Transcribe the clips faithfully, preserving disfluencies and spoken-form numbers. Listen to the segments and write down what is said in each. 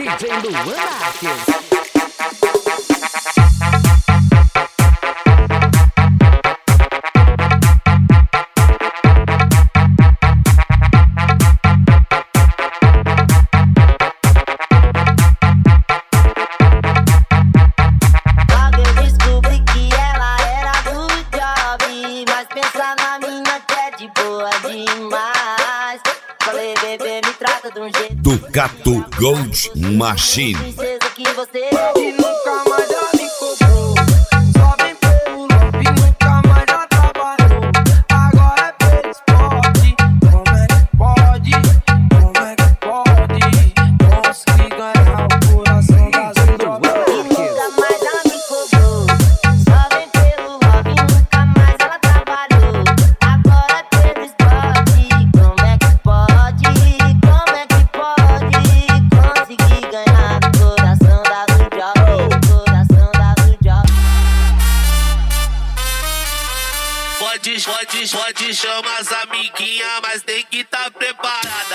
D J Luan Marques. Ducato Gold Machine. Princesa que você e nunca mais já me cobrou. Só vem pelo lobby, nunca mais já trabalhou. Agora é pelo esporte. Como é que pode? Como é que pode? Consegui ganhar o coração das drogas. E nunca mais já me cobrou. Só vem pelo lobby, nunca mais ela trabalhou. Agora é pelo esporte. Como é que pode? Como é que pode? Consegui ganhar o coração da Rujob, coração da Rujob. Pode, pode, pode chamar as amiguinhas, mas tem que tá preparada.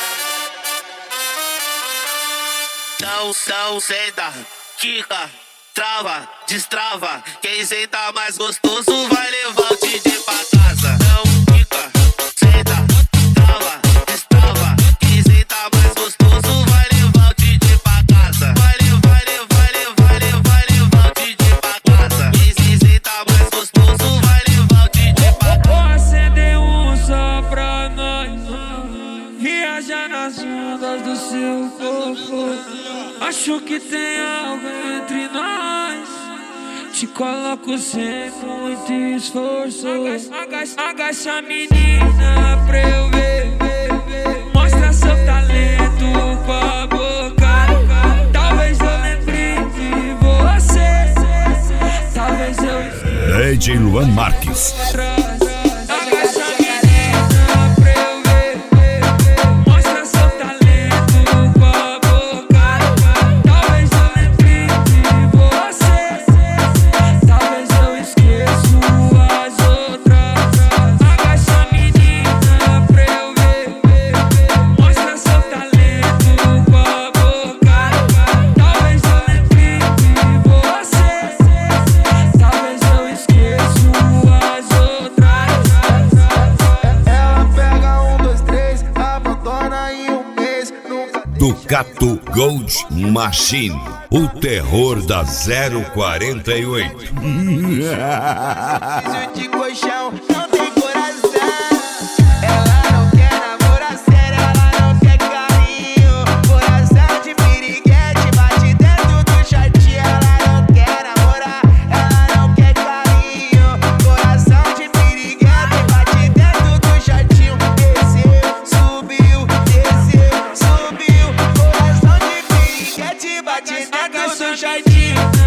Não, não, senta, quica, trava, destrava. Quem senta mais gostoso vai levar o D J pra casa. Não, quica, senta, trava, destrava. Quem senta mais gostoso vai levar o D J pra casa. Vai levar, levar, levar, levar, levar o D J pra casa. Quem senta mais gostoso vai levar o D J pra casa. Vou acender um só pra nós, viajar nas ondas do seu corpo. Acho que tem algo entre nós. Te coloco sem muito esforço. Agacha, agacha menina pra eu ver. Mostra seu talento com a boca. Talvez eu lembre de você. Talvez eu D J Luan Marques. Agacha menina pra eu ver. Mostra seu talento com a boca. Talvez eu lembre de você. Talvez eu esqueço as outras. Agacha menina pra eu ver. Mostra seu talento com a boca. Talvez eu lembre de você. Talvez eu esqueço as outras. Ela pega um, dois, três, abandona em um mês. Nunca Ducato Gold Machine. O terror da zero quarenta e oito. preciso de colchão, não tem coração. Ela não quer namorar sério, ela não quer carinho. Coração de piriguete bate dentro do shortinho. Ela não quer namorar, ela não quer carinho. Coração de piriguete bate dentro do shortinho. Desceu, subiu, desceu, subiu. Coração de piriguete bate dentro do shortinho.